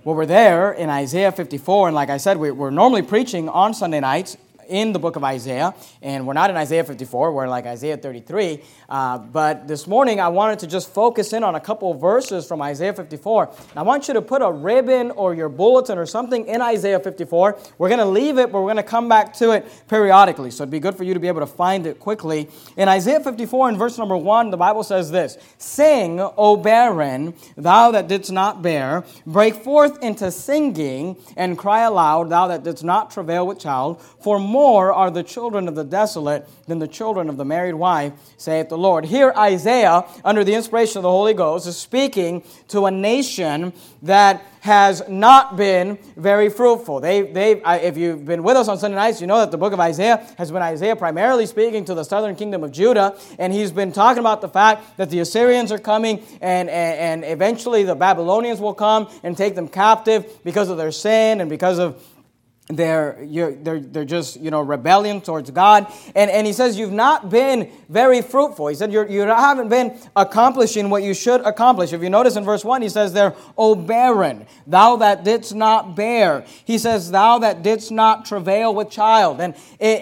Well, we're there in Isaiah 54, and like I said, we're normally preaching on Sunday nights in the book of Isaiah, and we're not in Isaiah 54, we're in like Isaiah 33, but this morning I wanted to just focus in on a couple of verses from Isaiah 54, and I want you to put a ribbon or your bulletin or something in Isaiah 54. We're going to leave it, but we're going to come back to it periodically, so it'd be good for you to be able to find it quickly. In Isaiah 54, in verse number 1, the Bible says this: "Sing, O barren, thou that didst not bear, break forth into singing, and cry aloud, thou that didst not travail with child, for more are the children of the desolate than the children of the married wife, saith the Lord." Here Isaiah, under the inspiration of the Holy Ghost, is speaking to a nation that has not been very fruitful. If you've been with us on Sunday nights, you know that the book of Isaiah has been Isaiah primarily speaking to the southern kingdom of Judah, and he's been talking about the fact that the Assyrians are coming, and eventually the Babylonians will come and take them captive because of their sin and because of they're just, rebellion towards God. And he says, you've not been very fruitful. He said, you haven't been accomplishing what you should accomplish. If you notice in verse 1, he says there, "O barren, thou that didst not bear." He says, "Thou that didst not travail with child." And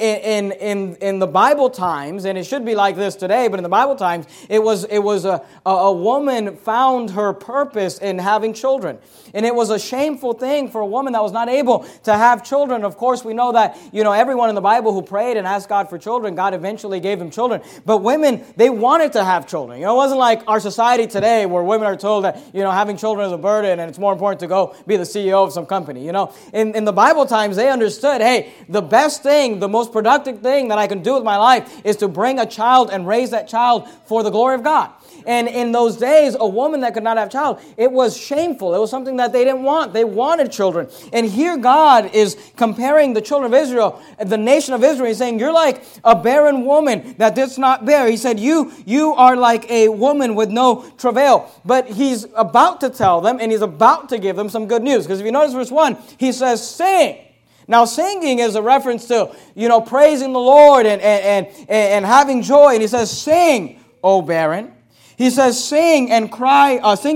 in the Bible times, and it should be like this today, but in the Bible times, it was a woman found her purpose in having children. And it was a shameful thing for a woman that was not able to have children. Of course, we know that, everyone in the Bible who prayed and asked God for children, God eventually gave them children. But women, they wanted to have children. It wasn't like our society today where women are told that, having children is a burden and it's more important to go be the CEO of some company. In the Bible times, they understood, hey, the best thing, the most productive thing that I can do with my life is to bring a child and raise that child for the glory of God. And in those days, a woman that could not have a child, it was shameful. It was something that they didn't want. They wanted children. And here God is comparing the children of Israel, the nation of Israel. He's saying, you're like a barren woman that didst not bear. He said, you are like a woman with no travail. But he's about to tell them, and he's about to give them some good news. Because if you notice verse 1, he says, "Sing." Now, singing is a reference to, praising the Lord and having joy. And he says, "Sing, O barren." He says, singing and cry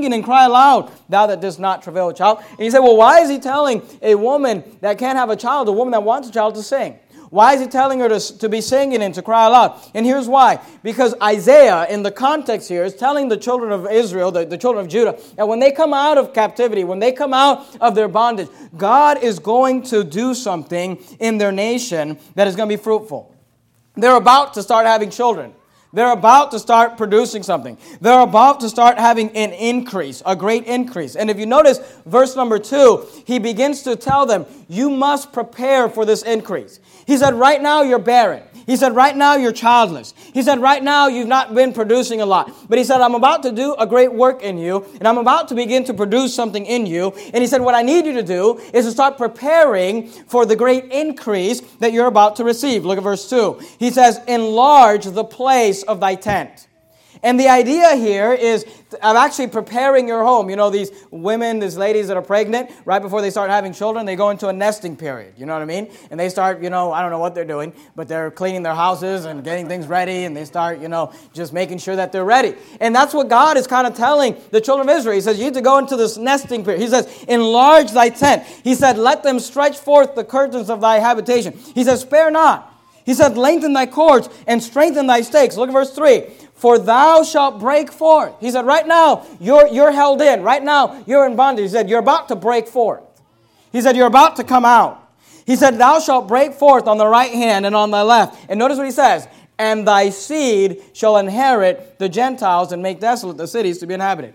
aloud, thou that dost not travail a child. And you say, well, why is he telling a woman that can't have a child, a woman that wants a child, to sing? Why is he telling her to be singing and to cry aloud? And here's why. Because Isaiah, in the context here, is telling the children of Israel, the children of Judah, that when they come out of captivity, when they come out of their bondage, God is going to do something in their nation that is going to be fruitful. They're about to start having children. They're about to start producing something. They're about to start having an increase, a great increase. And if you notice verse number 2, he begins to tell them, you must prepare for this increase. He said, right now you're barren. He said, right now you're childless. He said, right now you've not been producing a lot. But he said, I'm about to do a great work in you, and I'm about to begin to produce something in you. And he said, what I need you to do is to start preparing for the great increase that you're about to receive. Look at verse 2. He says, enlarge the place of thy tent. And the idea here is of actually preparing your home. These women, these ladies that are pregnant, right before they start having children, they go into a nesting period. You know what I mean? And they start, I don't know what they're doing, but they're cleaning their houses and getting things ready, and they start, just making sure that they're ready. And that's what God is kind of telling the children of Israel. He says, you need to go into this nesting period. He says, enlarge thy tent. He said, let them stretch forth the curtains of thy habitation. He says, spare not. He said, lengthen thy cords and strengthen thy stakes. Look at verse 3. For thou shalt break forth. He said, right now, you're held in. Right now, you're in bondage. He said, you're about to break forth. He said, you're about to come out. He said, thou shalt break forth on the right hand and on the left. And notice what he says. And thy seed shall inherit the Gentiles and make desolate the cities to be inhabited.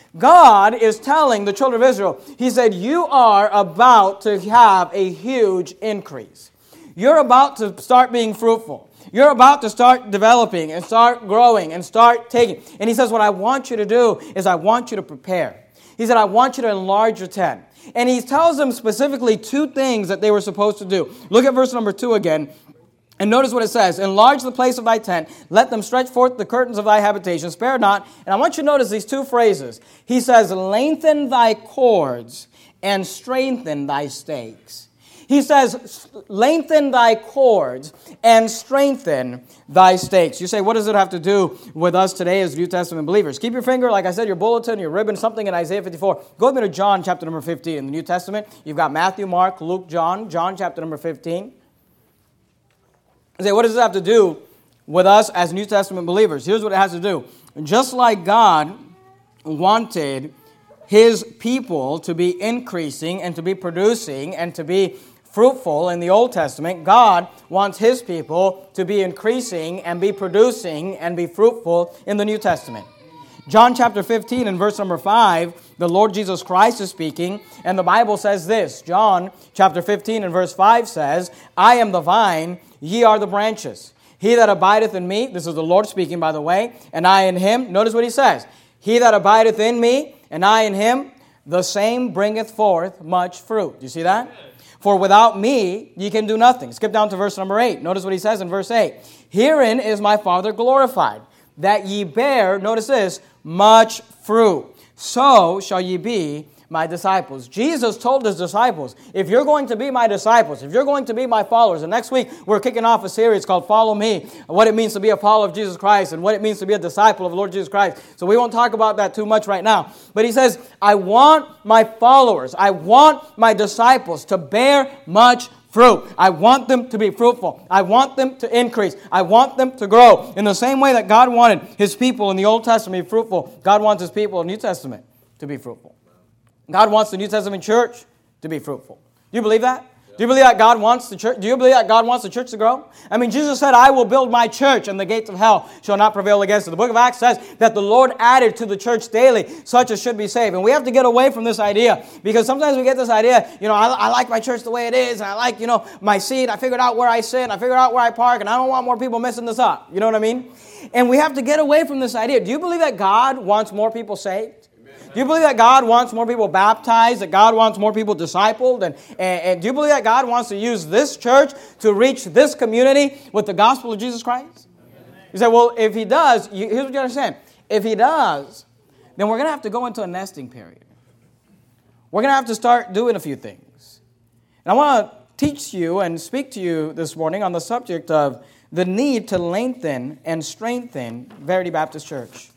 God is telling the children of Israel, he said, you are about to have a huge increase. You're about to start being fruitful. You're about to start developing and start growing and start taking. And he says, what I want you to do is I want you to prepare. He said, I want you to enlarge your tent. And he tells them specifically 2 things that they were supposed to do. Look at verse number 2 again. And notice what it says. Enlarge the place of thy tent. Let them stretch forth the curtains of thy habitation. Spare not. And I want you to notice these 2 phrases. He says, lengthen thy cords and strengthen thy stakes. He says, lengthen thy cords and strengthen thy stakes. You say, what does it have to do with us today as New Testament believers? Keep your finger, like I said, your bulletin, your ribbon, something in Isaiah 54. Go with me to John chapter number 15 in the New Testament. You've got Matthew, Mark, Luke, John chapter number 15. You say, what does it have to do with us as New Testament believers? Here's what it has to do. Just like God wanted His people to be increasing and to be producing and to be fruitful in the Old Testament, God wants His people to be increasing and be producing and be fruitful in the New Testament. John chapter 15 and verse number 5, the Lord Jesus Christ is speaking, and the Bible says this. John chapter 15 and verse 5 says, I am the vine, ye are the branches. He that abideth in me, this is the Lord speaking, by the way, and I in him. Notice what He says. He that abideth in me, and I in him, the same bringeth forth much fruit. Do you see that? For without me, ye can do nothing. Skip down to verse number 8. Notice what He says in verse 8. Herein is my Father glorified, that ye bear, notice this, much fruit. So shall ye be my disciples. Jesus told His disciples, if you're going to be my disciples, if you're going to be my followers, and next week we're kicking off a series called Follow Me, what it means to be a follower of Jesus Christ and what it means to be a disciple of the Lord Jesus Christ. So we won't talk about that too much right now. But He says, I want my followers, I want my disciples to bear much fruit. I want them to be fruitful. I want them to increase. I want them to grow. In the same way that God wanted His people in the Old Testament to be fruitful, God wants His people in the New Testament to be fruitful. God wants the New Testament church to be fruitful. Do you believe that? Do you believe that God wants the church? Do you believe that God wants the church to grow? I mean, Jesus said, I will build my church, and the gates of hell shall not prevail against it. The book of Acts says that the Lord added to the church daily such as should be saved. And we have to get away from this idea, because sometimes we get this idea, I like my church the way it is, and I like, my seat. I figured out where I sit, and I figured out where I park, and I don't want more people messing this up. You know what I mean? And we have to get away from this idea. Do you believe that God wants more people saved? Do you believe that God wants more people baptized, that God wants more people discipled? And do you believe that God wants to use this church to reach this community with the gospel of Jesus Christ? You say, well, if He does, here's what you understand. If He does, then we're going to have to go into a nesting period. We're going to have to start doing a few things. And I want to teach you and speak to you this morning on the subject of the need to lengthen and strengthen Verity Baptist Church.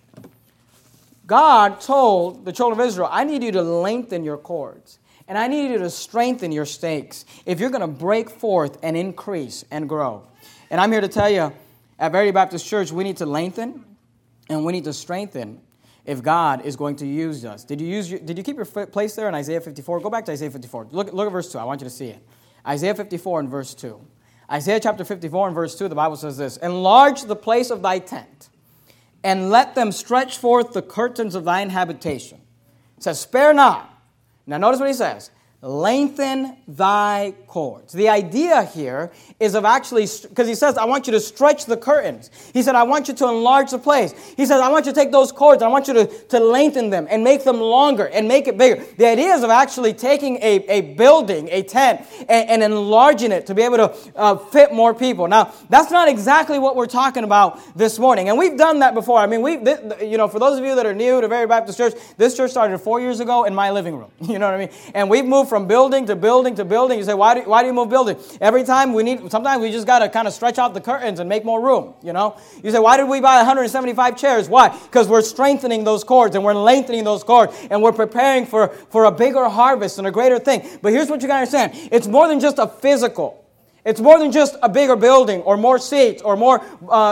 God told the children of Israel, I need you to lengthen your cords, and I need you to strengthen your stakes if you're going to break forth and increase and grow. And I'm here to tell you, at Verity Baptist Church, we need to lengthen and we need to strengthen if God is going to use us. Did you keep your place there in Isaiah 54? Go back to Isaiah 54. Look at verse 2. I want you to see it. Isaiah 54 and verse 2. Isaiah chapter 54 and verse 2, the Bible says this, enlarge the place of thy tent, and let them stretch forth the curtains of thine habitation. It says, spare not. Now notice what He says. Lengthen thy cords. The idea here is of actually, because He says, I want you to stretch the curtains. He said, I want you to enlarge the place. He says, I want you to take those cords, I want you to lengthen them and make them longer and make it bigger. The idea is of actually taking a building, a tent, and enlarging it to be able to fit more people. Now, that's not exactly what we're talking about this morning. And we've done that before. I mean, for those of you that are new to Verity Baptist Church, this church started 4 years ago in my living room. You know what I mean? And we've moved from building to building to building. You say, why do you move building? Every time sometimes we just got to kind of stretch out the curtains and make more room, You say, why did we buy 175 chairs? Why? Because we're strengthening those cords and we're lengthening those cords and we're preparing for a bigger harvest and a greater thing. But here's what you got to understand. It's more than just a physical. It's more than just a bigger building or more seats or more,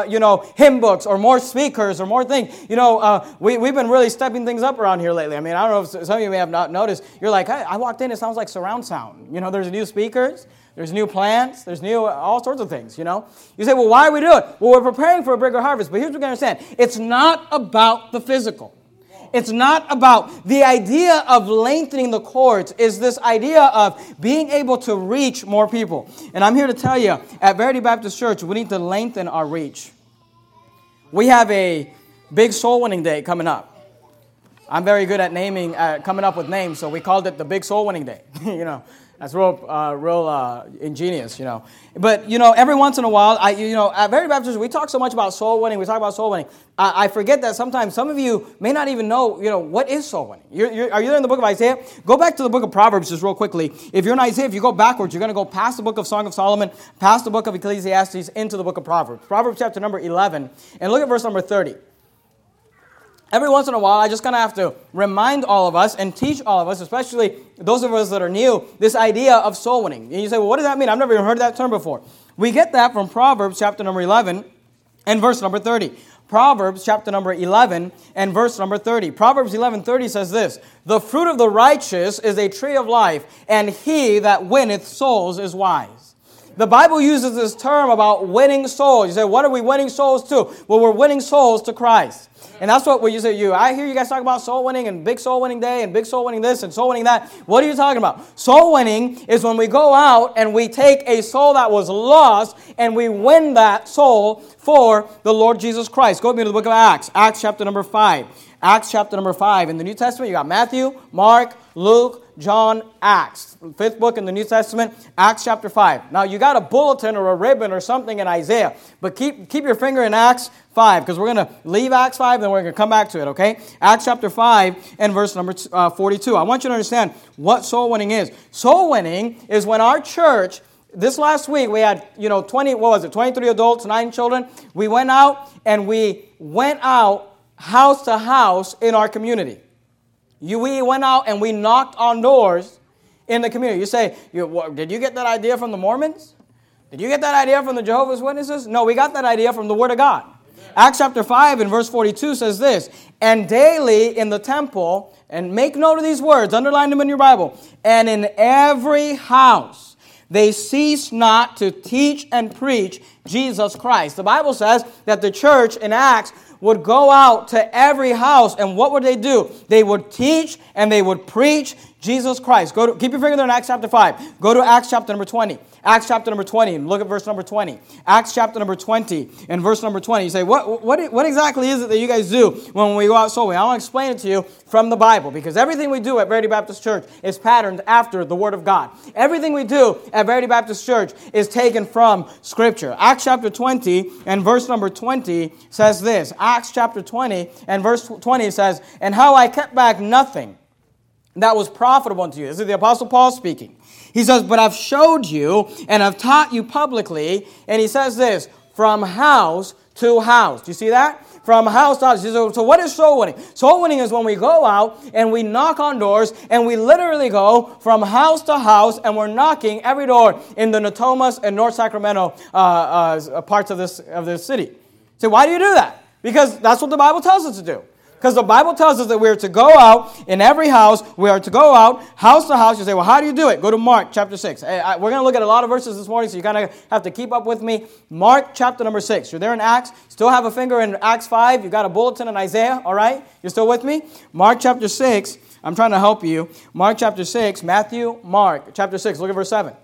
hymn books or more speakers or more things. We've been really stepping things up around here lately. I mean, I don't know if some of you may have not noticed. You're like, hey, I walked in, it sounds like surround sound. There's new speakers, there's new plants, there's all sorts of things, You say, well, why are we doing it? Well, we're preparing for a bigger harvest. But here's what you got to understand. It's not about the physical. It's not about the idea of lengthening the cords is this idea of being able to reach more people. And I'm here to tell you, at Verity Baptist Church, we need to lengthen our reach. We have a big soul winning day coming up. I'm very good at naming, coming up with names, so we called it the Big Soul Winning Day. That's real ingenious, But, every once in a while, at Verity Baptist, we talk so much about soul winning. We talk about soul winning. I forget that sometimes some of you may not even know, what is soul winning. Are you there in the book of Isaiah? Go back to the book of Proverbs just real quickly. If you're in Isaiah, if you go backwards, you're going to go past the book of Song of Solomon, past the book of Ecclesiastes, into the book of Proverbs. Proverbs chapter number 11, and look at verse number 30. Every once in a while, I just kind of have to remind all of us and teach all of us, especially those of us that are new, this idea of soul winning. And you say, well, what does that mean? I've never even heard that term before. We get that from Proverbs chapter number 11 and verse number 30. Proverbs chapter number 11 and verse number 30. Proverbs 11:30 says this, "The fruit of the righteous is a tree of life, and he that winneth souls is wise." The Bible uses this term about winning souls. You say, what are we winning souls to? Well, we're winning souls to Christ. And that's what you say. I hear you guys talk about soul winning and big soul winning day and big soul winning this and soul winning that. What are you talking about? Soul winning is when we go out and we take a soul that was lost and we win that soul for the Lord Jesus Christ. Go with me to the book of Acts. Acts chapter number 5. Acts chapter number 5. In the New Testament, you got Matthew, Mark, Luke, John, Acts. Fifth book in the New Testament, Acts chapter 5. Now, you got a bulletin or a ribbon or something in Isaiah, but keep your finger in Acts 5, because we're going to leave Acts 5, then we're going to come back to it, okay? Acts chapter 5 and verse number 42. I want you to understand what soul winning is. Soul winning is when our church, this last week, we had, 23 adults, 9 children. We went out house to house in our community. We went out and we knocked on doors in the community. You say, did you get that idea from the Mormons? Did you get that idea from the Jehovah's Witnesses? No, we got that idea from the Word of God. Amen. Acts chapter 5 and verse 42 says this, "And daily in the temple," and make note of these words, underline them in your Bible, "and in every house they cease not to teach and preach Jesus Christ." The Bible says that the church in Acts would go out to every house, and what would they do? They would teach and they would preach Jesus Christ. Keep your finger there in Acts chapter 5. Go to Acts chapter number 20. Acts chapter number 20, and look at verse number 20. Acts chapter number 20 and verse number 20. You say, what exactly is it that you guys do when we go out soul winning? I want to explain it to you from the Bible, because everything we do at Verity Baptist Church is patterned after the Word of God. Everything we do at Verity Baptist Church is taken from Scripture. Acts chapter 20 and verse number 20 says this. Acts chapter 20 and verse 20 says, "And how I kept back nothing that was profitable unto you." This is the Apostle Paul speaking. He says, "But I've showed you and I've taught you publicly." And he says this, "From house to house." Do you see that? From house to house. So what is soul winning? Soul winning is when we go out and we knock on doors, and we literally go from house to house, and we're knocking every door in the Natomas and North Sacramento parts of this city. So why do you do that? Because that's what the Bible tells us to do. Because the Bible tells us that we are to go out in every house. We are to go out house to house. You say, well, how do you do it? Go to Mark chapter 6. We're going to look at a lot of verses this morning, so you kind of have to keep up with me. Mark chapter number 6. You're there in Acts. Still have a finger in Acts 5. You've got a bulletin in Isaiah. All right? You're still with me? Mark chapter 6. I'm trying to help you. Mark chapter 6. Matthew, Mark chapter 6. Look at verse 7.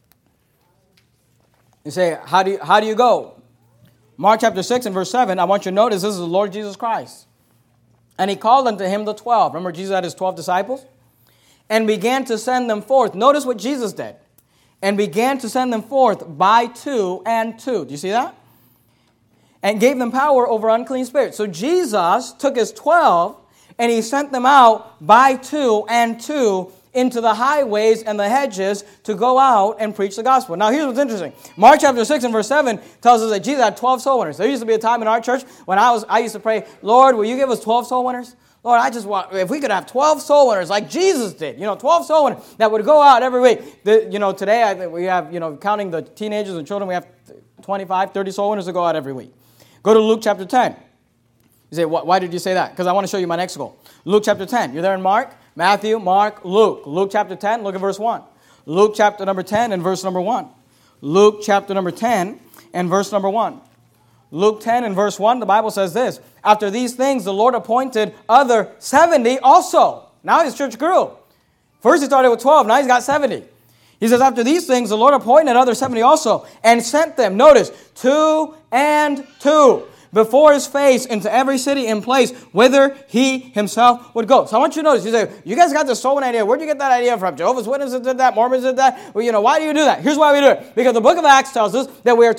You say, how do you go? Mark chapter 6 and verse 7. I want you to notice this is the Lord Jesus Christ. "And he called unto him the 12. Remember, Jesus had his 12 disciples? "And began to send them forth." Notice what Jesus did. "And began to send them forth by 2 and 2. Do you see that? "And gave them power over unclean spirits." So Jesus took his 12 and he sent them out by 2 and 2 into the highways and the hedges to go out and preach the gospel. Now, here's what's interesting. Mark chapter 6 and verse 7 tells us that Jesus had 12 soul winners. There used to be a time in our church when I used to pray, "Lord, will you give us 12 soul winners? Lord, I just want, if we could have 12 soul winners like Jesus did, 12 soul winners that would go out every week." Today I think we have, counting the teenagers and children, we have 25, 30 soul winners that go out every week. Go to Luke chapter 10. You say, why did you say that? Because I want to show you my next goal. Luke chapter 10. You're there in Mark, Matthew, Mark, Luke. Luke chapter 10, look at verse 1. Luke chapter number 10 and verse number 1. Luke chapter number 10 and verse number 1. Luke 10 and verse 1, the Bible says this. "After these things, the Lord appointed other 70 also." Now his church grew. First he started with 12, now he's got 70. He says, "After these things, the Lord appointed other 70 also, and sent them," notice, 2 and 2, before his face into every city and place whither he himself would go. So I want you to notice, you say, you guys got this soul winning idea. Where'd you get that idea from? Jehovah's Witnesses did that, Mormons did that. Well, why do you do that? Here's why we do it. Because the book of Acts tells us that we're to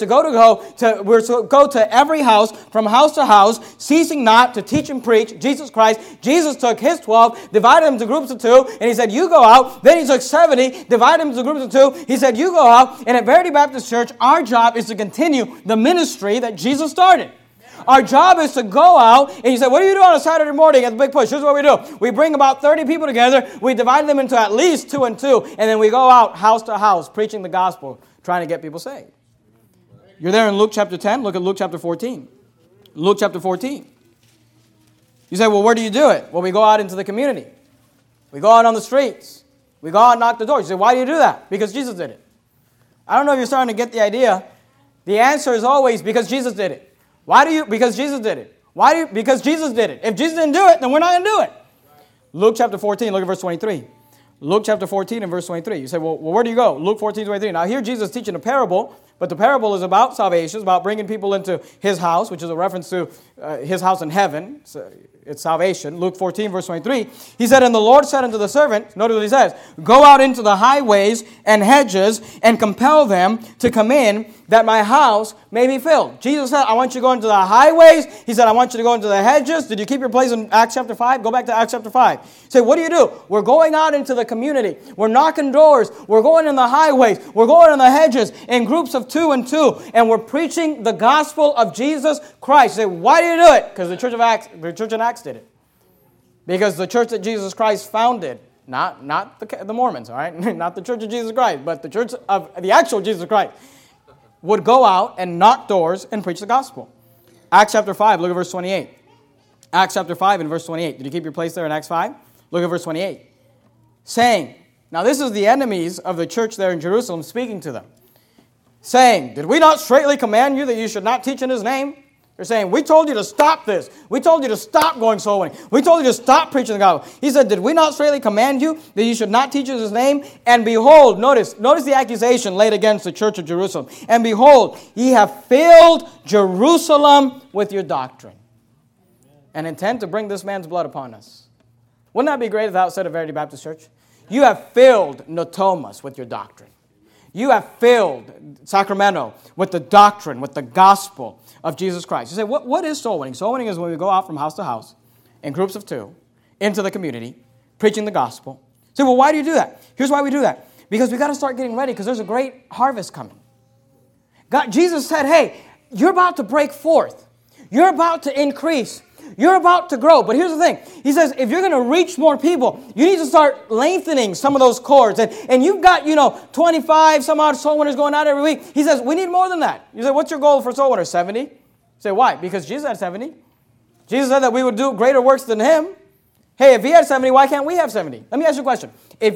go to every house, from house to house, ceasing not to teach and preach Jesus Christ. Jesus took his 12, divided them to groups of 2, and he said, you go out. Then he took 70, divided them to groups of 2. He said, you go out. And at Verity Baptist Church, our job is to continue the ministry that Jesus started. Our job is to go out, and you say, what do you do on a Saturday morning at the Big Push? Here's what we do. We bring about 30 people together. We divide them into at least 2 and 2, and then we go out house to house preaching the gospel, trying to get people saved. You're there in Luke chapter 10. Look at Luke chapter 14. Luke chapter 14. You say, well, where do you do it? Well, we go out into the community. We go out on the streets. We go out and knock the doors. You say, why do you do that? Because Jesus did it. I don't know if you're starting to get the idea. The answer is always because Jesus did it. Why do you? Because Jesus did it. Why do you? Because Jesus did it. If Jesus didn't do it, then we're not going to do it. Luke chapter 14, look at verse 23. Luke chapter 14 and verse 23. You say, well, where do you go? Luke 14, 23. Now here Jesus is teaching a parable, but the parable is about salvation. It's about bringing people into his house, which is a reference to his house in heaven. So it's salvation. Luke 14, verse 23. He said, and the Lord said unto the servant, notice what he says, go out into the highways and hedges and compel them to come in, that my house may be filled. Jesus said, I want you to go into the highways. He said, I want you to go into the hedges. Did you keep your place in Acts chapter 5? Go back to Acts chapter 5. Say, what do? We're going out into the community. We're knocking doors. We're going in the highways. We're going in the hedges in groups of 2 and 2. And we're preaching the gospel of Jesus Christ. Say, why do you do it? Because the church in Acts did it. Because the church that Jesus Christ founded, not the Mormons, all right? Not the church of Jesus Christ, but the church of the actual Jesus Christ, would go out and knock doors and preach the gospel. Acts chapter 5, look at verse 28. Acts chapter 5 and verse 28. Did you keep your place there in Acts 5? Look at verse 28. Saying, now this is the enemies of the church there in Jerusalem speaking to them. Saying, did we not straightly command you that you should not teach in his name? They're saying, we told you to stop this. We told you to stop going soul winning. We told you to stop preaching the gospel. He said, did we not straightly command you that you should not teach in his name? And behold, notice the accusation laid against the church of Jerusalem. And behold, ye have filled Jerusalem with your doctrine, and intend to bring this man's blood upon us. Wouldn't that be great if that was said at Verity Baptist Church? You have filled Notomas with your doctrine. You have filled Sacramento with the doctrine, with the gospel of Jesus Christ. You say, what is soul winning? Soul winning is when we go out from house to house in groups of 2 into the community, preaching the gospel. You say, well, why do you do that? Here's why we do that. Because we got to start getting ready because there's a great harvest coming. Jesus said, hey, you're about to break forth. You're about to increase. You're about to grow. But here's the thing. He says, if you're going to reach more people, you need to start lengthening some of those cords. And you've got, 25 some odd soul winners going out every week. He says, we need more than that. You say, what's your goal for soul winners? 70? You say, why? Because Jesus had 70. Jesus said that we would do greater works than him. Hey, if he had 70, why can't we have 70? Let me ask you a question.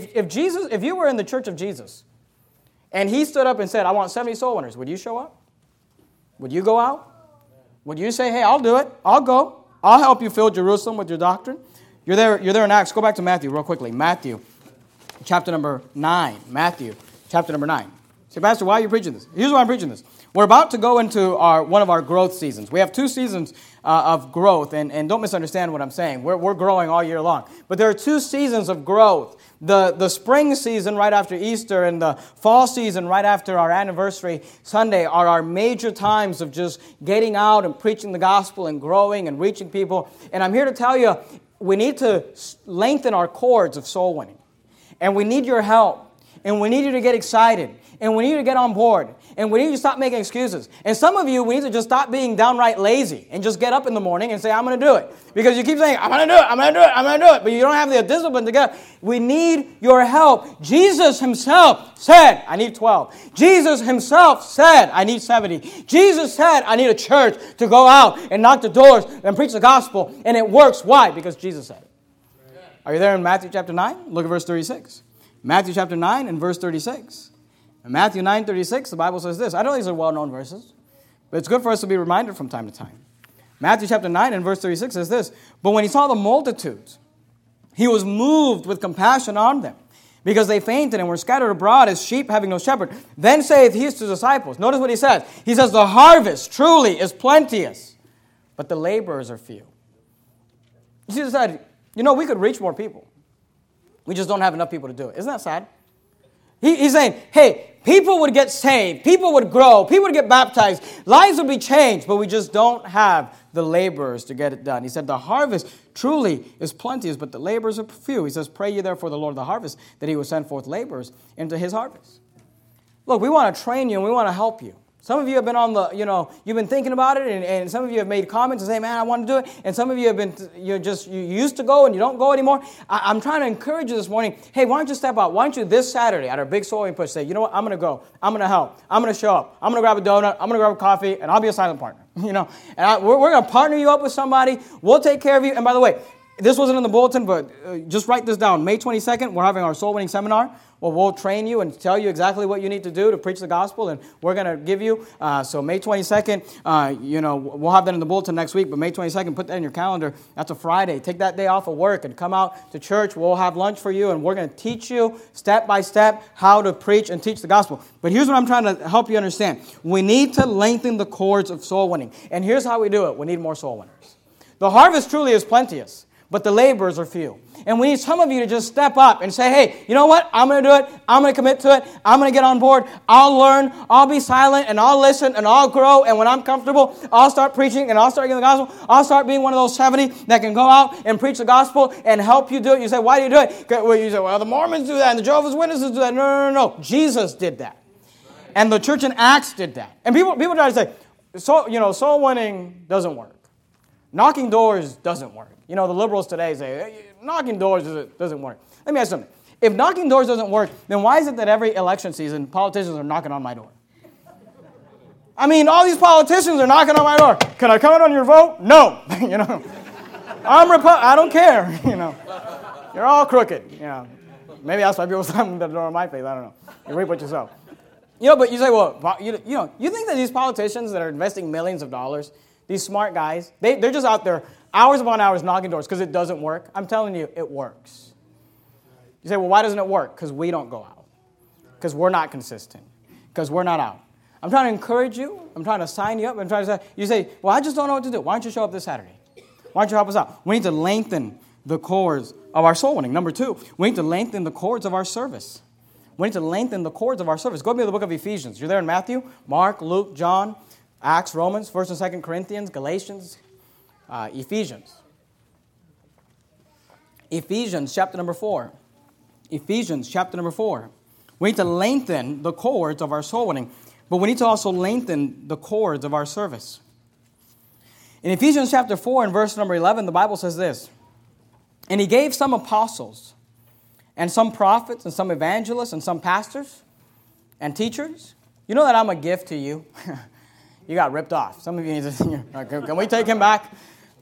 If you were in the church of Jesus and he stood up and said, I want 70 soul winners, would you show up? Would you go out? Would you say, hey, I'll do it. I'll go. I'll help you fill Jerusalem with your doctrine. You're there in Acts. Go back to Matthew real quickly. Matthew, chapter number 9. Matthew, chapter number 9. Say, Pastor, why are you preaching this? Here's why I'm preaching this. We're about to go into one of our growth seasons. We have 2 seasons of growth, and don't misunderstand what I'm saying. We're growing all year long. But there are 2 seasons of growth. The spring season right after Easter and the fall season right after our anniversary Sunday are our major times of just getting out and preaching the gospel and growing and reaching people. And I'm here to tell you, we need to lengthen our cords of soul winning. And we need your help. And we need you to get excited. And we need you to get on board. And we need you to stop making excuses. And some of you, we need to just stop being downright lazy and just get up in the morning and say, I'm going to do it. Because you keep saying, I'm going to do it, I'm going to do it, I'm going to do it. But you don't have the discipline to get. We need your help. Jesus himself said, I need 12. Jesus himself said, I need 70. Jesus said, I need a church to go out and knock the doors and preach the gospel. And it works. Why? Because Jesus said it. Are you there in Matthew chapter 9? Look at verse 36. Matthew chapter 9 and verse 36. In Matthew 9:36, the Bible says this. I know these are well-known verses, but it's good for us to be reminded from time to time. Matthew chapter 9 and verse 36 says this. But when he saw the multitudes, he was moved with compassion on them, because they fainted and were scattered abroad as sheep having no shepherd. Then saith he to his disciples. Notice what he says. He says, the harvest truly is plenteous, but the laborers are few. Jesus said, we could reach more people. We just don't have enough people to do it. Isn't that sad? He's saying, hey, people would get saved. People would grow. People would get baptized. Lives would be changed, but we just don't have the laborers to get it done. He said, the harvest truly is plenteous, but the laborers are few. He says, pray ye therefore the Lord of the harvest, that he will send forth laborers into his harvest. Look, we want to train you and we want to help you. Some of you have been on the, you've been thinking about it, and some of you have made comments and say, man, I want to do it. And some of you have been, you used to go and you don't go anymore. I'm trying to encourage you this morning. Hey, why don't you step out? Why don't you this Saturday at our big soul winning push say, you know what, I'm going to go. I'm going to help. I'm going to show up. I'm going to grab a donut. I'm going to grab a coffee, and I'll be a silent partner. And we're going to partner you up with somebody. We'll take care of you. And by the way, this wasn't in the bulletin, but just write this down. May 22nd, we're having our soul winning seminar. Well, we'll train you and tell you exactly what you need to do to preach the gospel, and we're going to give you. So May 22nd, we'll have that in the bulletin next week, but May 22nd, put that in your calendar. That's a Friday. Take that day off of work and come out to church. We'll have lunch for you, and we're going to teach you step by step how to preach and teach the gospel. But here's what I'm trying to help you understand. We need to lengthen the cords of soul winning, and here's how we do it. We need more soul winners. The harvest truly is plenteous, but the laborers are few. And we need some of you to just step up and say, hey, you know what? I'm going to do it. I'm going to commit to it. I'm going to get on board. I'll learn. I'll be silent, and I'll listen, and I'll grow. And when I'm comfortable, I'll start preaching, and I'll start giving the gospel. I'll start being one of those 70 that can go out and preach the gospel and help you do it. You say, why do you do it? Well, you say, well, the Mormons do that, and the Jehovah's Witnesses do that. No. Jesus did that. And the church in Acts did that. And people try to say, soul winning doesn't work. Knocking doors doesn't work. The liberals today say, hey, knocking doors doesn't work. Let me ask you something. If knocking doors doesn't work, then why is it that every election season politicians are knocking on my door? I mean, all these politicians are knocking on my door. Can I comment on your vote? No. I don't care. You're all crooked. Maybe that's why people slam the door in my face. I don't know. You reap what you sow. But you say, well, you think that these politicians that are investing millions of dollars, these smart guys, they're just out there hours upon hours knocking doors because it doesn't work. I'm telling you, it works. You say, well, why doesn't it work? Because we don't go out. Because we're not consistent. Because we're not out. I'm trying to encourage you. I'm trying to sign you up. I'm trying to say, you say, well, I just don't know what to do. Why don't you show up this Saturday? Why don't you help us out? We need to lengthen the cords of our soul winning. Number 2, we need to lengthen the cords of our service. We need to lengthen the cords of our service. Go to the book of Ephesians. You're there in Matthew, Mark, Luke, John, Acts, Romans, 1st and 2nd Corinthians, Galatians, Ephesians. Ephesians chapter number 4. Ephesians chapter number 4. We need to lengthen the cords of our soul winning, but we need to also lengthen the cords of our service. In Ephesians chapter 4 and verse number 11, the Bible says this, and he gave some apostles and some prophets and some evangelists and some pastors and teachers. You know that I'm a gift to you. You got ripped off. Some of you need to, can we take him back?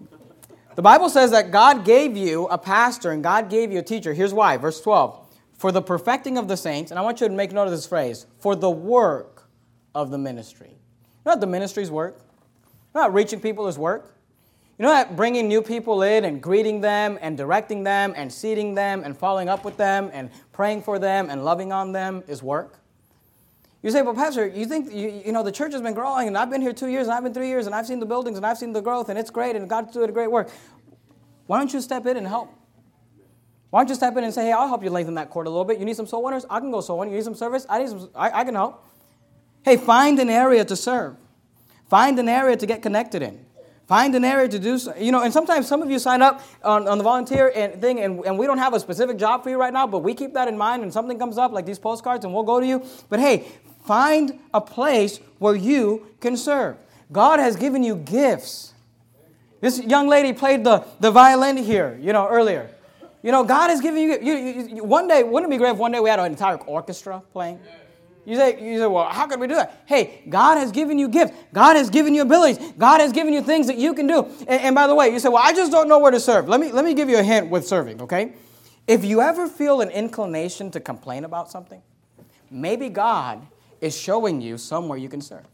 The Bible says that God gave you a pastor and God gave you a teacher. Here's why. Verse 12. For the perfecting of the saints, and I want you to make note of this phrase, for the work of the ministry. You know what the ministry's work? You know what reaching people is work? You know that bringing new people in and greeting them and directing them and seating them and following up with them and praying for them and loving on them is work? You say, well, Pastor, you think, the church has been growing, and I've been here 2 years, and I've been 3 years, and I've seen the buildings, and I've seen the growth, and it's great, and God's doing a great work. Why don't you step in and help? Why don't you step in and say, hey, I'll help you lengthen that cord a little bit. You need some soul winners? I can go soul winning. You need some service? I can help. Hey, find an area to serve. Find an area to get connected in. Find an area to do so. And sometimes some of you sign up on the volunteer thing, and we don't have a specific job for you right now, but we keep that in mind, and something comes up like these postcards, and we'll go to you. But hey, find a place where you can serve. God has given you gifts. This young lady played the violin here, earlier. God has given you one day, wouldn't it be great if one day we had an entire orchestra playing? You say, well, how could we do that? Hey, God has given you gifts. God has given you abilities. God has given you things that you can do. And by the way, you say, well, I just don't know where to serve. Let me give you a hint with serving, okay? If you ever feel an inclination to complain about something, maybe God is showing you somewhere you can serve.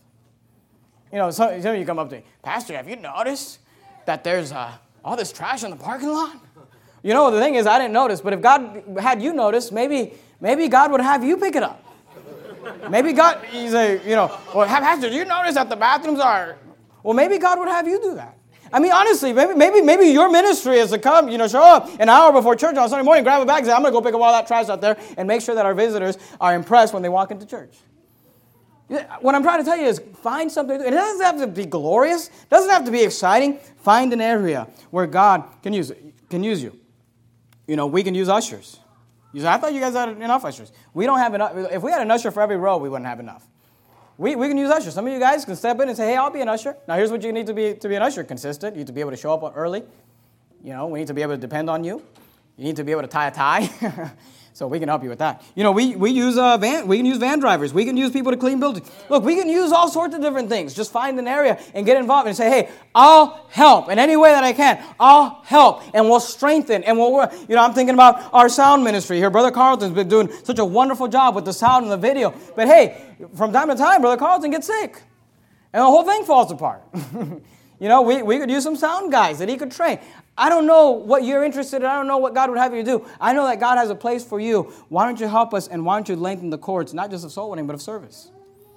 Some of you come up to me, Pastor, have you noticed that there's all this trash in the parking lot? The thing is, I didn't notice, but if God had you notice, maybe God would have you pick it up. Maybe God, you say, well, Pastor, do you notice that the bathrooms are... Well, maybe God would have you do that. I mean, honestly, maybe your ministry is to come, show up an hour before church on Sunday morning, grab a bag, and say, I'm going to go pick up all that trash out there and make sure that our visitors are impressed when they walk into church. What I'm trying to tell you is find something. It doesn't have to be glorious. It doesn't have to be exciting. Find an area where God can use you. We can use ushers. You say, I thought you guys had enough ushers. We don't have enough. If we had an usher for every row, we wouldn't have enough. We can use ushers. Some of you guys can step in and say, hey, I'll be an usher. Now, here's what you need to be an usher. Consistent. You need to be able to show up early. We need to be able to depend on you. You need to be able to tie a tie. So we can help you with that. We can use van drivers. We can use people to clean buildings. Look, we can use all sorts of different things. Just find an area and get involved and say, hey, I'll help in any way that I can. I'll help and we'll strengthen and we'll work. I'm thinking about our sound ministry here. Brother Carlton's been doing such a wonderful job with the sound and the video. But hey, from time to time, Brother Carlton gets sick and the whole thing falls apart. We could use some sound guys that he could train. I don't know what you're interested in. I don't know what God would have you do. I know that God has a place for you. Why don't you help us and why don't you lengthen the cords, not just of soul winning, but of service?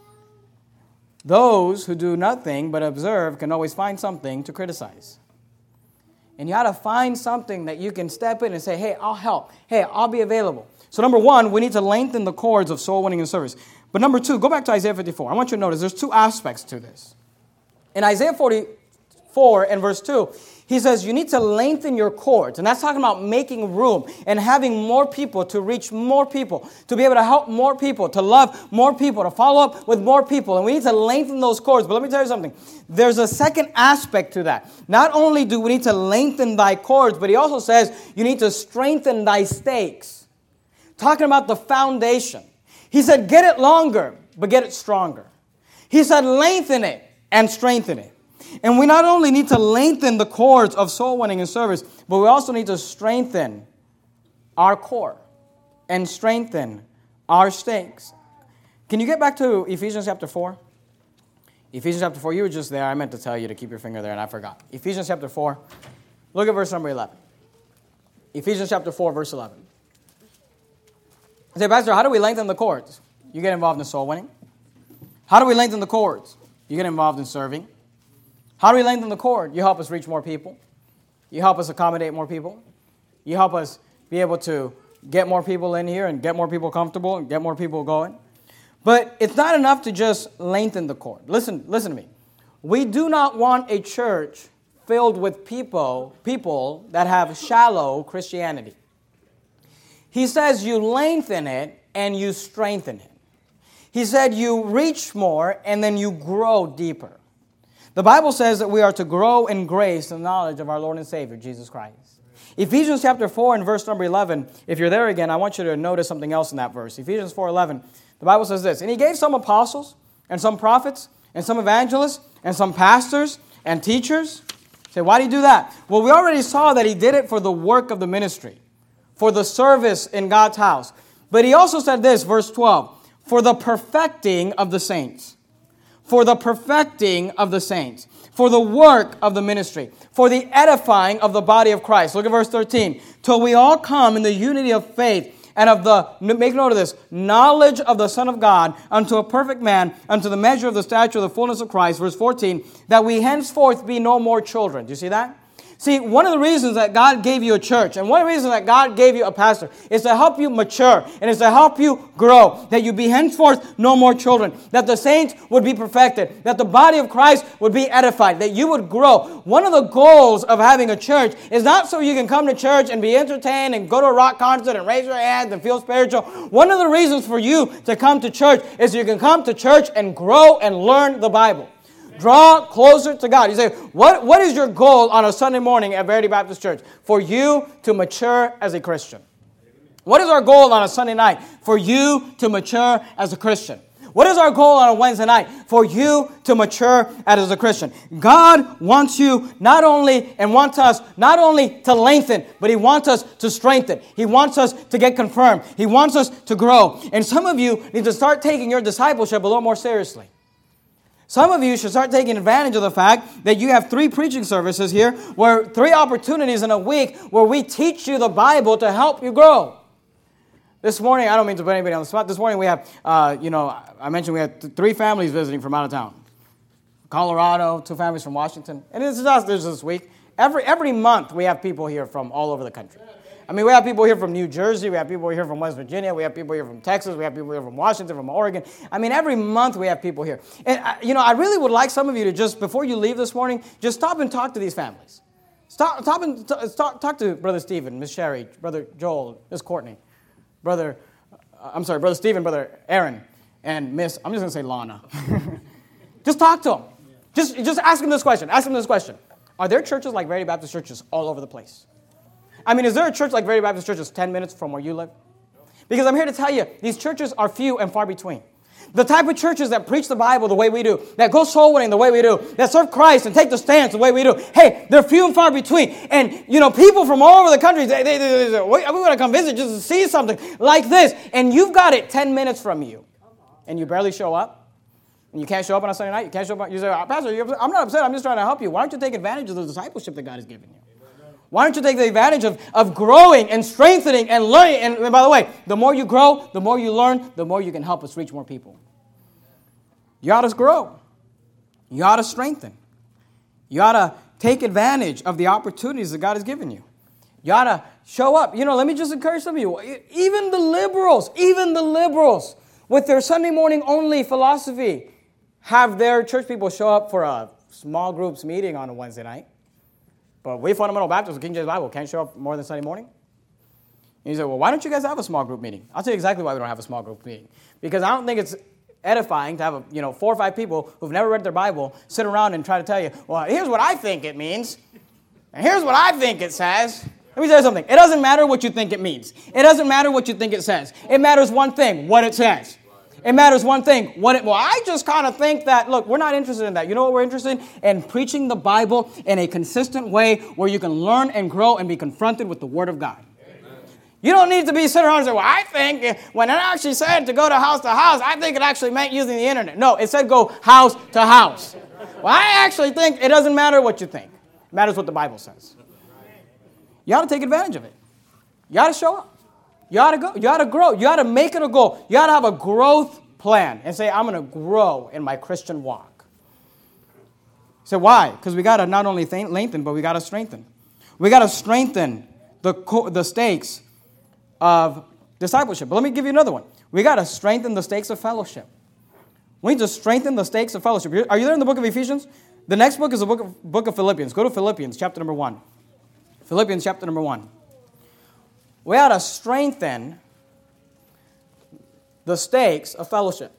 Those who do nothing but observe can always find something to criticize. And you ought to find something that you can step in and say, hey, I'll help. Hey, I'll be available. So number one, we need to lengthen the cords of soul winning and service. But number two, go back to Isaiah 54. I want you to notice there's two aspects to this. In Isaiah 44 and verse 2, he says you need to lengthen your cords. And that's talking about making room and having more people to reach more people, to be able to help more people, to love more people, to follow up with more people. And we need to lengthen those cords. But let me tell you something. There's a second aspect to that. Not only do we need to lengthen thy cords, but he also says you need to strengthen thy stakes. Talking about the foundation. He said get it longer, but get it stronger. He said lengthen it and strengthen it. And we not only need to lengthen the cords of soul winning and service, but we also need to strengthen our core and strengthen our stakes. Can you get back to Ephesians chapter 4? Ephesians chapter 4, you were just there. I meant to tell you to keep your finger there, and I forgot. Ephesians chapter 4, look at verse number 11. Ephesians chapter 4, verse 11. I say, Pastor, how do we lengthen the cords? You get involved in soul winning. How do we lengthen the cords? You get involved in serving. How do we lengthen the cord? You help us reach more people. You help us accommodate more people. You help us be able to get more people in here and get more people comfortable and get more people going. But it's not enough to just lengthen the cord. Listen to me. We do not want a church filled with people that have shallow Christianity. He says you lengthen it and you strengthen it. He said you reach more and then you grow deeper. The Bible says that we are to grow in grace and knowledge of our Lord and Savior, Jesus Christ. Ephesians chapter 4 and verse number 11, if you're there again, I want you to notice something else in that verse. Ephesians 4:11, the Bible says this, and he gave some apostles and some prophets and some evangelists and some pastors and teachers. Say, why did he do that? Well, we already saw that he did it for the work of the ministry, for the service in God's house. But he also said this, verse 12, for the perfecting of the saints. For the perfecting of the saints, for the work of the ministry, for the edifying of the body of Christ. Look at verse 13. Till we all come in the unity of faith and of the, make note of this, knowledge of the Son of God, unto a perfect man, unto the measure of the stature of the fullness of Christ. Verse 14, that we henceforth be no more children. Do you see that? See, one of the reasons that God gave you a church and one of the reasons that God gave you a pastor is to help you mature and is to help you grow, that you be henceforth no more children, that the saints would be perfected, that the body of Christ would be edified, that you would grow. One of the goals of having a church is not so you can come to church and be entertained and go to a rock concert and raise your hands and feel spiritual. One of the reasons for you to come to church is so you can come to church and grow and learn the Bible. Draw closer to God. You say, what is your goal on a Sunday morning at Verity Baptist Church? For you to mature as a Christian. What is our goal on a Sunday night? For you to mature as a Christian. What is our goal on a Wednesday night? For you to mature as a Christian. God wants you not only to lengthen, but He wants us to strengthen. He wants us to get confirmed. He wants us to grow. And some of you need to start taking your discipleship a little more seriously. Some of you should start taking advantage of the fact that you have 3 preaching services here, where 3 opportunities in a week where we teach you the Bible to help you grow. This morning, I don't mean to put anybody on the spot. This morning we have, I mentioned we had 3 families visiting from out of town. Colorado, 2 families from Washington. And this is us this week. Every month we have people here from all over the country. I mean, we have people here from New Jersey. We have people here from West Virginia. We have people here from Texas. We have people here from Washington, from Oregon. I mean, every month we have people here. And, I really would like some of you to just, before you leave this morning, just stop and talk to these families. Talk to Brother Stephen, Miss Sherry, Brother Joel, Miss Courtney, Brother Stephen, Brother Aaron, and Miss, I'm just going to say Lana. Just talk to them. Just ask them this question. Ask them this question. Are there churches like Verity Baptist churches all over the place? I mean, is there a church like Verity Baptist churches 10 minutes from where you live? Because I'm here to tell you, these churches are few and far between. The type of churches that preach the Bible the way we do, that go soul winning the way we do, that serve Christ and take the stance the way we do, hey, they're few and far between. And, people from all over the country, they say, we want to come visit just to see something like this. And you've got it 10 minutes from you. And you barely show up. And you can't show up on a Sunday night. You can't show up. You say, Pastor, I'm not upset. I'm just trying to help you. Why don't you take advantage of the discipleship that God has given you? Why don't you take the advantage of growing and strengthening and learning? And by the way, the more you grow, the more you learn, the more you can help us reach more people. You ought to grow. You ought to strengthen. You ought to take advantage of the opportunities that God has given you. You ought to show up. Let me just encourage some of you. Even the liberals, with their Sunday morning only philosophy, have their church people show up for a small groups meeting on a Wednesday night. But we fundamental Baptists with King James Bible can't show up more than Sunday morning. And you say, well, why don't you guys have a small group meeting? I'll tell you exactly why we don't have a small group meeting. Because I don't think it's edifying to have 4 or 5 people who've never read their Bible sit around and try to tell you, well, here's what I think it means, and here's what I think it says. Let me tell you something. It doesn't matter what you think it means. It doesn't matter what you think it says. It matters one thing, what it says. It matters one thing. I just kind of think that, look, we're not interested in that. You know what we're interested in? In preaching the Bible in a consistent way where you can learn and grow and be confronted with the Word of God. Amen. You don't need to be sitting around and say, well, I think when it actually said to go to house, I think it actually meant using the internet. No, it said go house to house. Well, I actually think it doesn't matter what you think. It matters what the Bible says. You ought to take advantage of it. You ought to show up. You ought to go. You ought to grow. You ought to make it a goal. You ought to have a growth plan and say, I'm going to grow in my Christian walk. So why? Because we got to not only lengthen, but we got to strengthen. We got to strengthen the stakes of discipleship. But let me give you another one. We got to strengthen the stakes of fellowship. We need to strengthen the stakes of fellowship. Are you there in the book of Ephesians? The next book is the book of Philippians. Go to Philippians chapter number 1. Philippians chapter number 1. We ought to strengthen the stakes of fellowship.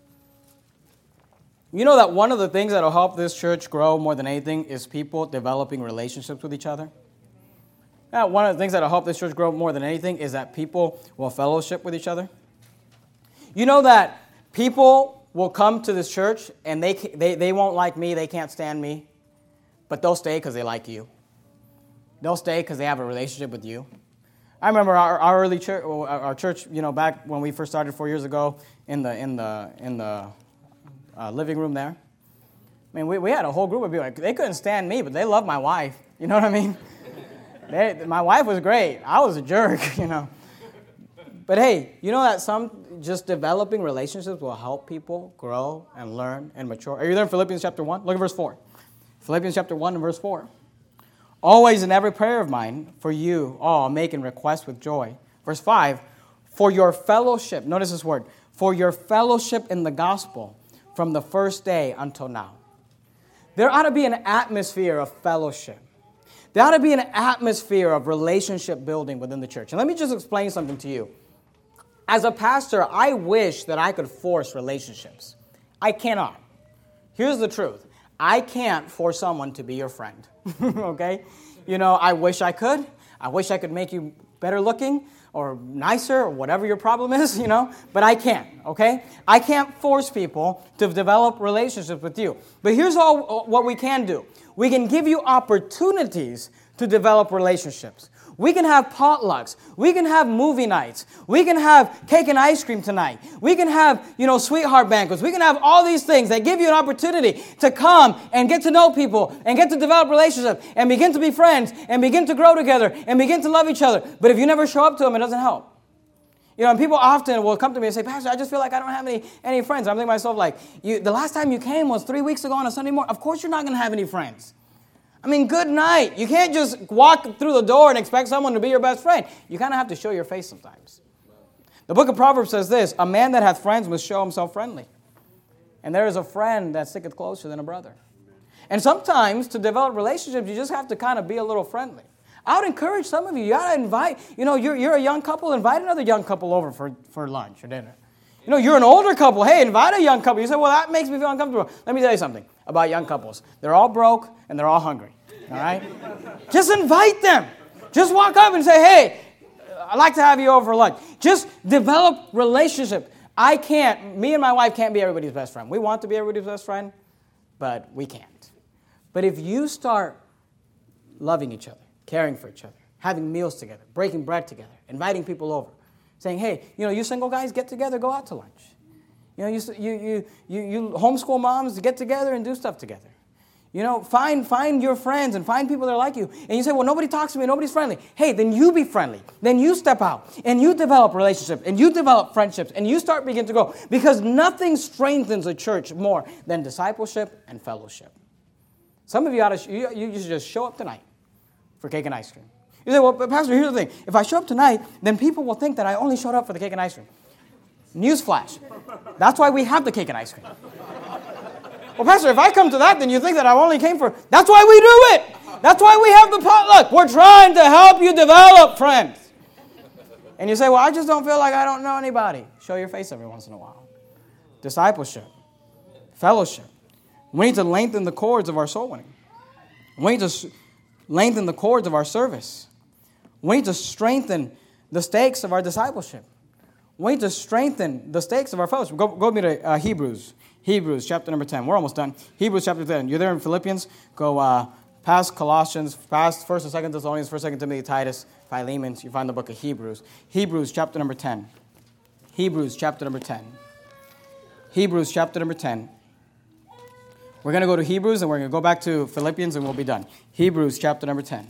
You know that one of the things that will help this church grow more than anything is people developing relationships with each other? Now, one of the things that will help this church grow more than anything is that people will fellowship with each other. You know that people will come to this church and they won't like me, they can't stand me, but they'll stay because they like you. They'll stay because they have a relationship with you. I remember our early church, our church, back when we first started 4 years ago in the living room there. I mean, we had a whole group of people. They couldn't stand me, but they loved my wife. You know what I mean? My wife was great. I was a jerk, But hey, you know that some just developing relationships will help people grow and learn and mature. Are you there in Philippians chapter 1? Look at verse 4. Philippians chapter 1 and verse 4. Always in every prayer of mine for you all making requests with joy. Verse 5, for your fellowship, notice this word, for your fellowship in the gospel from the first day until now. There ought to be an atmosphere of fellowship. There ought to be an atmosphere of relationship building within the church. And let me just explain something to you. As a pastor, I wish that I could force relationships. I cannot. Here's the truth. I can't force someone to be your friend. Okay? I wish I could. I wish I could make you better looking or nicer or whatever your problem is, but I can't, okay? I can't force people to develop relationships with you. But here's what we can do. We can give you opportunities to develop relationships. We can have potlucks. We can have movie nights. We can have cake and ice cream tonight. We can have, sweetheart banquets. We can have all these things that give you an opportunity to come and get to know people and get to develop relationships and begin to be friends and begin to grow together and begin to love each other. But if you never show up to them, it doesn't help. You know, and people often will come to me and say, Pastor, I just feel like I don't have any friends. I'm thinking to myself, like, the last time you came was 3 weeks ago on a Sunday morning. Of course you're not going to have any friends. I mean, good night. You can't just walk through the door and expect someone to be your best friend. You kind of have to show your face sometimes. The book of Proverbs says this, a man that hath friends must show himself friendly. And there is a friend that sticketh closer than a brother. And sometimes to develop relationships, you just have to kind of be a little friendly. I would encourage some of you, you ought to invite, you're a young couple, invite another young couple over for lunch or dinner. You're an older couple, hey, invite a young couple. You say, well, that makes me feel uncomfortable. Let me tell you something about young couples. They're all broke and they're all hungry, all right? Just invite them. Just walk up and say, hey, I'd like to have you over for lunch. Just develop relationship. Me and my wife can't be everybody's best friend. We want to be everybody's best friend, but we can't. But if you start loving each other, caring for each other, having meals together, breaking bread together, inviting people over, saying, hey, you single guys, get together, go out to lunch. You homeschool moms, get together and do stuff together. Find your friends and find people that are like you. And you say, well, nobody talks to me, nobody's friendly. Hey, then you be friendly. Then you step out and you develop relationships and you develop friendships and you start begin to grow. Because nothing strengthens a church more than discipleship and fellowship. Some of you you should just show up tonight for cake and ice cream. You say, well, but Pastor, here's the thing. If I show up tonight, then people will think that I only showed up for the cake and ice cream. Newsflash. That's why we have the cake and ice cream. Well, Pastor, if I come to that, then you think that I only came for... That's why we do it. That's why we have the potluck. We're trying to help you develop friends. And you say, well, I just don't feel like I don't know anybody. Show your face every once in a while. Discipleship. Fellowship. We need to lengthen the cords of our soul winning. We need to lengthen the cords of our service. We need to strengthen the stakes of our discipleship. We need to strengthen the stakes of our fellowship. Go with me to Hebrews. Hebrews chapter number 10. We're almost done. Hebrews chapter 10. You're there in Philippians. Go past Colossians, past 1st and 2nd Thessalonians, 1st, 2nd Timothy, Titus, Philemon. You find the book of Hebrews. Hebrews chapter number 10. Hebrews chapter number 10. Hebrews chapter number 10. We're going to go to Hebrews and we're going to go back to Philippians and we'll be done. Hebrews chapter number 10.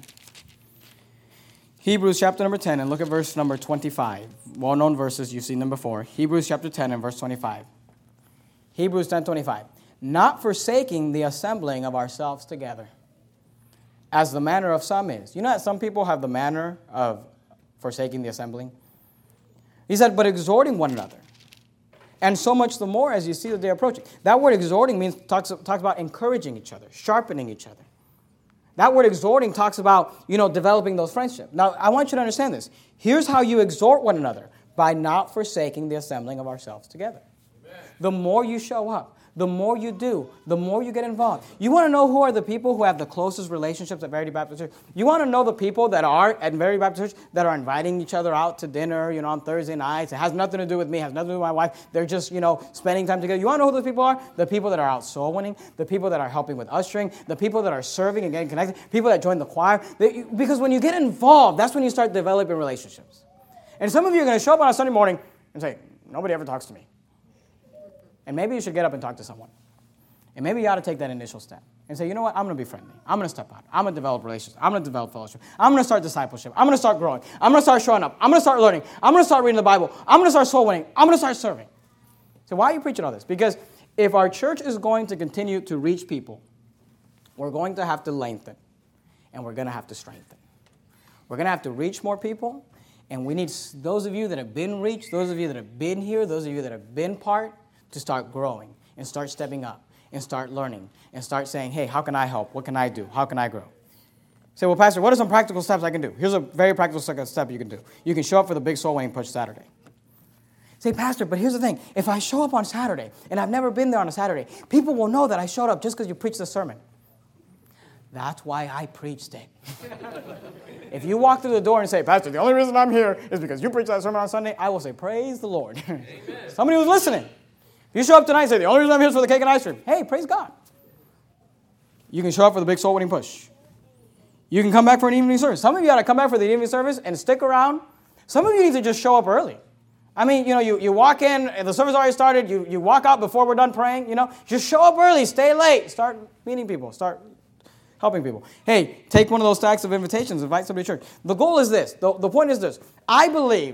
Hebrews chapter number 10 and look at verse number 25. Well-known verses, you've seen them before. Hebrews chapter 10 and verse 25. Hebrews 10:25. Not forsaking the assembling of ourselves together, as the manner of some is. You know that some people have the manner of forsaking the assembling? He said, but exhorting one another. And so much the more as you see the day approaching. That word exhorting talks about encouraging each other, sharpening each other. That word exhorting talks about, developing those friendships. Now, I want you to understand this. Here's how you exhort one another, by not forsaking the assembling of ourselves together. Amen. The more you show up, the more you do, the more you get involved. You want to know who are the people who have the closest relationships at Verity Baptist Church? You want to know the people that are at Verity Baptist Church that are inviting each other out to dinner, on Thursday nights. It has nothing to do with me, has nothing to do with my wife. They're just, spending time together. You want to know who those people are? The people that are out soul winning, the people that are helping with ushering, the people that are serving and getting connected, people that join the choir. Because when you get involved, that's when you start developing relationships. And some of you are going to show up on a Sunday morning and say, nobody ever talks to me. And maybe you should get up and talk to someone. And maybe you ought to take that initial step and say, you know what, I'm going to be friendly. I'm going to step out. I'm going to develop relationships. I'm going to develop fellowship. I'm going to start discipleship. I'm going to start growing. I'm going to start showing up. I'm going to start learning. I'm going to start reading the Bible. I'm going to start soul winning. I'm going to start serving. So why are you preaching all this? Because if our church is going to continue to reach people, we're going to have to lengthen and we're going to have to strengthen. We're going to have to reach more people, and we need those of you that have been reached, those of you that have been here, those of you that have been part, to start growing and start stepping up and start learning and start saying, hey, how can I help? What can I do? How can I grow? Say, well, Pastor, what are some practical steps I can do? Here's a very practical step you can do. You can show up for the big soul winning push Saturday. Say, Pastor, but here's the thing. If I show up on Saturday, and I've never been there on a Saturday, people will know that I showed up just because you preached the sermon. That's why I preached it. If you walk through the door and say, Pastor, the only reason I'm here is because you preached that sermon on Sunday, I will say, praise the Lord. Somebody was listening. If you show up tonight and say, the only reason I'm here is for the cake and ice cream, hey, praise God. You can show up for the big soul winning push. You can come back for an evening service. Some of you ought to come back for the evening service and stick around. Some of you need to just show up early. I mean, you walk in, and the service already started, you walk out before we're done praying, just show up early, stay late, start meeting people, start helping people. Hey, take one of those stacks of invitations, invite somebody to church. The goal is this, the point is this. I believe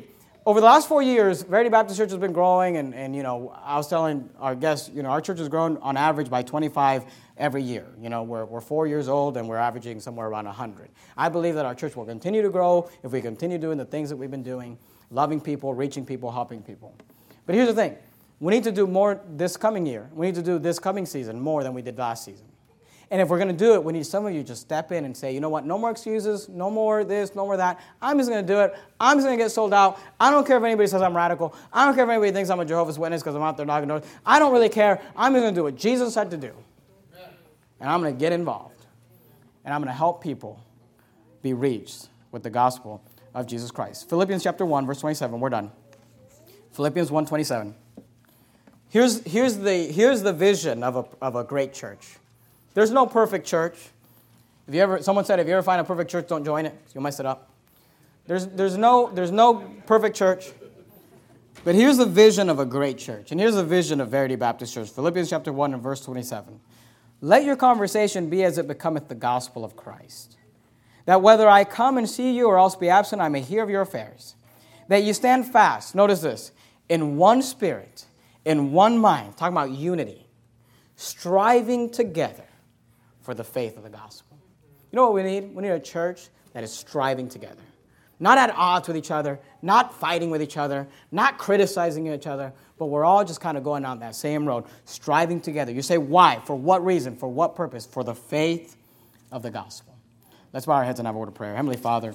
over the last 4 years, Verity Baptist Church has been growing, and I was telling our guests, our church has grown on average by 25 every year. We're 4 years old, and we're averaging somewhere around 100. I believe that our church will continue to grow if we continue doing the things that we've been doing, loving people, reaching people, helping people. But here's the thing. We need to do more this coming year. We need to do this coming season more than we did last season. And if we're going to do it, we need some of you to step in and say, you know what, no more excuses, no more this, no more that. I'm just going to do it. I'm just going to get sold out. I don't care if anybody says I'm radical. I don't care if anybody thinks I'm a Jehovah's Witness because I'm out there knocking doors. I don't really care. I'm just going to do what Jesus said to do. And I'm going to get involved. And I'm going to help people be reached with the gospel of Jesus Christ. Philippians chapter 1, verse 27. We're done. Philippians 1:27. Here's the vision of a great church. There's no perfect church. Someone said, if you ever find a perfect church, don't join it. You'll mess it up. There's no perfect church. But here's the vision of a great church. And here's the vision of Verity Baptist Church. Philippians chapter 1 and verse 27. Let your conversation be as it becometh the gospel of Christ. That whether I come and see you or else be absent, I may hear of your affairs. That you stand fast, notice this, in one spirit, in one mind, talking about unity, striving together for the faith of the gospel. You know what we need? We need a church that is striving together. Not at odds with each other, not fighting with each other, not criticizing each other, but we're all just kind of going down that same road, striving together. You say, why? For what reason? For what purpose? For the faith of the gospel. Let's bow our heads and have a word of prayer. Heavenly Father,